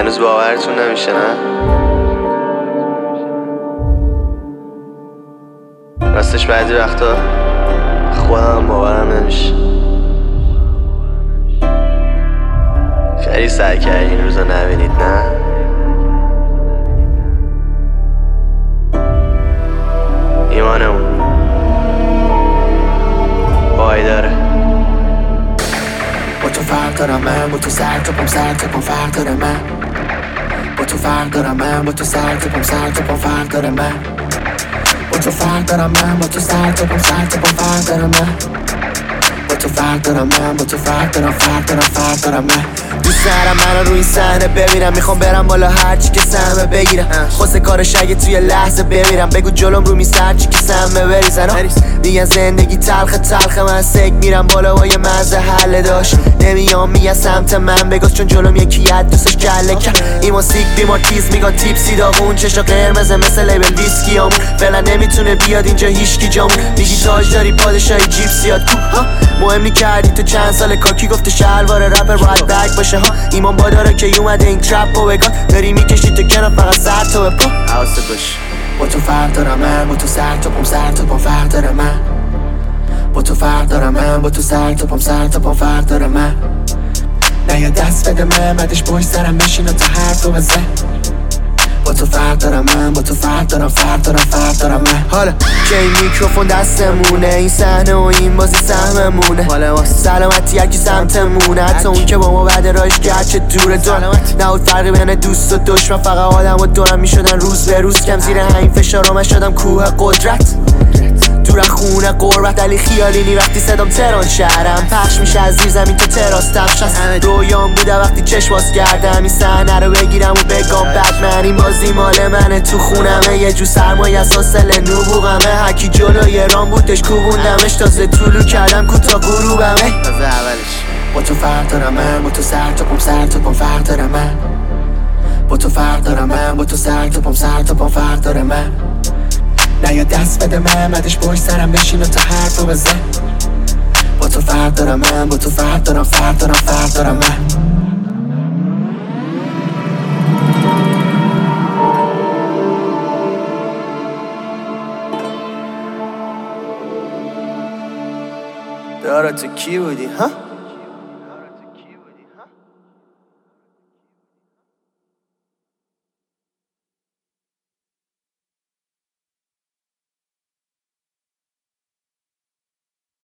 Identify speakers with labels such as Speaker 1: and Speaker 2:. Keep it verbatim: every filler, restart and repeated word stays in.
Speaker 1: هنوز باورتون نمیشه نه؟ راستش بعضی وقتا خودم باورم نمیشه. خیلی سعی کردی این روزا نبینید نه؟ ایمانمون وای داره.
Speaker 2: با تو فرق دارم من، با تو سر تا پام سر تا پام فرق داره من. با تو فرق دارم من، با تو سر تا پام سر تا پام فرق داره من. با تو فرق دارم من، با تو سر تا پام سر تا پام فرق داره من. با تو فرق دارم من، با تو فرق دارم فرق دارم فرق دارم من. دوست دارم منو روی صحنه ببینم، میخوام برم بالا هرچی که سهمه بگیرم. خواسته کارش اگه توی لحظه بمیرم، بگو جلوم رو میز هرچی که سهمه بریزن. میگن زندگی تلخ تلخ، من سگ میرم بالا با یه مزه حل داشت. نمیام میگن سمت من بگاز، چون جلوم یکی ید دوستش کله کرد. ایمان سیک بیمار تیز میگن تیپسی داغون، چشا قرمزه مثل لیبل ویسکی همون. فعلا نمیتونه بیاد اینجا هیچکی جامون. میگی تاج داری پادشاهی جیپسیات کو ها. مهم نکردی تو چند سال کاکی گفته شلوار رپر باید بگ باشه ها. ایمان با داره که اومده این ترپ و بگان داری میکشی تو کنار فقط سر تو بپا.
Speaker 1: حواست باش.
Speaker 2: با تو فرق دارم من، با تو سر تا پام سر تا پام فرق داره من. با تو فرق دارم من، با تو سر تا پام سر تا پام فرق داره من. نه یا دست بده من، بعدش پشت سرم بشین و تا حرفو بزن. با تو فرق دارم من، با تو فرق دارم فرق دارم فرق دارم من. حالا که این میکروفون دستمونه، این صحنه و این بازی سهممونه. حالا واسه سلامتی هرکی سمتمونه، حتی اون که با ما بعد راهش گرچه دوره دور نبود فرقی بین دوست و دشمن. فقط آدم و دورم میشدن روز به روز، کم زیر همین فشارا من شدم کوه قدرت. دور خونه قربت علی خیالی نی وقتی صدام تهران شهرم پخش میشه از زیر زمین تو تراس تفش هست. رویام بوده وقتی چشم باز کردم این صحنه رو بگیرم و بگم بتمن این بازی مال منه. تو خونمه یه جو سرمایه از حاصل نبوغمه، هرکی جلوی رام بودش کوبوندمش تازه طولو کردم کوتا غروبمه.
Speaker 1: تازه اولش.
Speaker 2: با تو فرق دارم من، با تو سر تا پام سر تا پام فرق داره من. با تو فرق دارم من، با تو سر تا پام سر تا پام فرق داره من. نه یا دست بده من، بعدش پشت سرم بشین و تا حرفو بزن. با تو فرق دارم من، با تو فرق دارم فرق دارم فرق دارم من.
Speaker 1: دارا تو کی بودی ها؟